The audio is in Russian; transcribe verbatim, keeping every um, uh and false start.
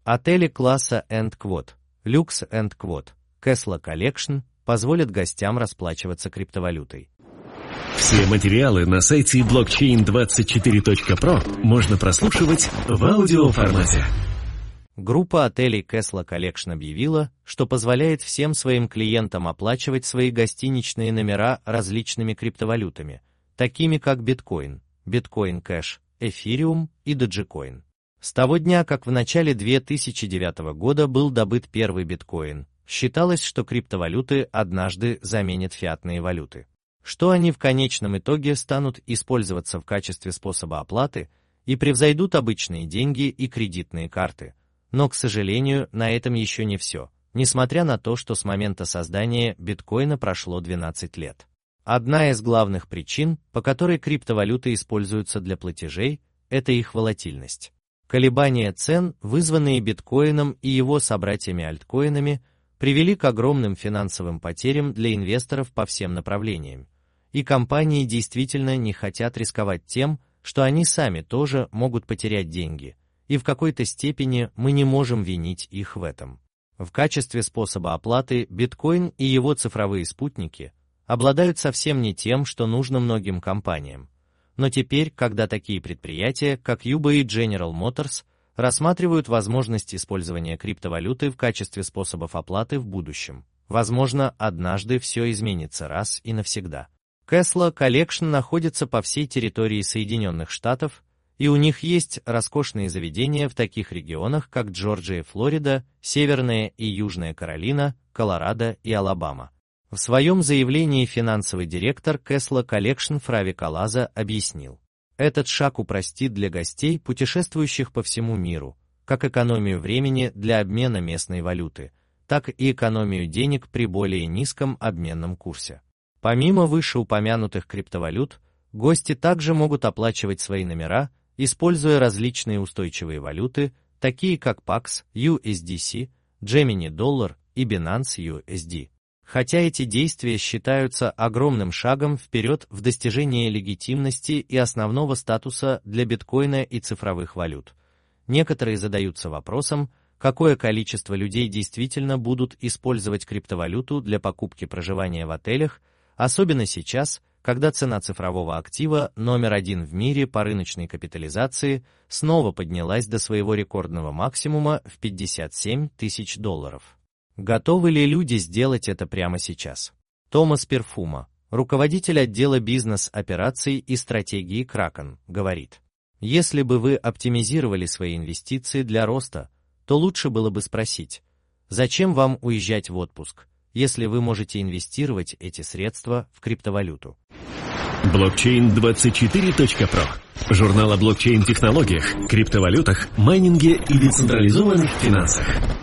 Отели класса энд Quad, Lux энд Quad, Casella Collection позволят гостям расплачиваться криптовалютой. Все материалы на сайте блокчейн двадцать четыре точка про можно прослушивать в аудиоформате. Группа отелей Casella Collection объявила, что позволяет всем своим клиентам оплачивать свои гостиничные номера различными криптовалютами, такими как биткоин, биткоин Cash, Ethereum и Dogecoin. С того дня, как в начале две тысячи девятого года был добыт первый биткоин, считалось, что криптовалюты однажды заменят фиатные валюты. Что они в конечном итоге станут использоваться в качестве способа оплаты и превзойдут обычные деньги и кредитные карты. Но, к сожалению, на этом еще не все, несмотря на то, что с момента создания биткоина прошло двенадцать лет. Одна из главных причин, по которой криптовалюты используются для платежей, это их волатильность. Колебания цен, вызванные биткоином и его собратьями-альткоинами, привели к огромным финансовым потерям для инвесторов по всем направлениям. И компании действительно не хотят рисковать тем, что они сами тоже могут потерять деньги, и в какой-то степени мы не можем винить их в этом. В качестве способа оплаты биткоин и его цифровые спутники обладают совсем не тем, что нужно многим компаниям. Но теперь, когда такие предприятия, как Uber и General Motors, рассматривают возможность использования криптовалюты в качестве способов оплаты в будущем, возможно, однажды все изменится раз и навсегда. Casella Collection находится по всей территории Соединенных Штатов, и у них есть роскошные заведения в таких регионах, как Джорджия, Флорида, Северная и Южная Каролина, Колорадо и Алабама. В своем заявлении финансовый директор Casella Collection Фрави Калаза объяснил: этот шаг упростит для гостей, путешествующих по всему миру, как экономию времени для обмена местной валюты, так и экономию денег при более низком обменном курсе. Помимо вышеупомянутых криптовалют, гости также могут оплачивать свои номера, используя различные устойчивые валюты, такие как пакс, ю эс ди си, Gemini Dollar и Binance ю эс ди. Хотя эти действия считаются огромным шагом вперед в достижении легитимности и основного статуса для биткоина и цифровых валют, некоторые задаются вопросом, какое количество людей действительно будут использовать криптовалюту для покупки проживания в отелях, особенно сейчас, когда цена цифрового актива номер один в мире по рыночной капитализации снова поднялась до своего рекордного максимума в пятьдесят семь тысяч долларов. Готовы ли люди сделать это прямо сейчас? Томас Перфума, руководитель отдела бизнес-операций и стратегии Kraken, говорит: если бы вы оптимизировали свои инвестиции для роста, то лучше было бы спросить, зачем вам уезжать в отпуск, если вы можете инвестировать эти средства в криптовалюту. блокчейн двадцать четыре точка про. Журнал о блокчейн-технологиях, криптовалютах, майнинге и децентрализованных финансах.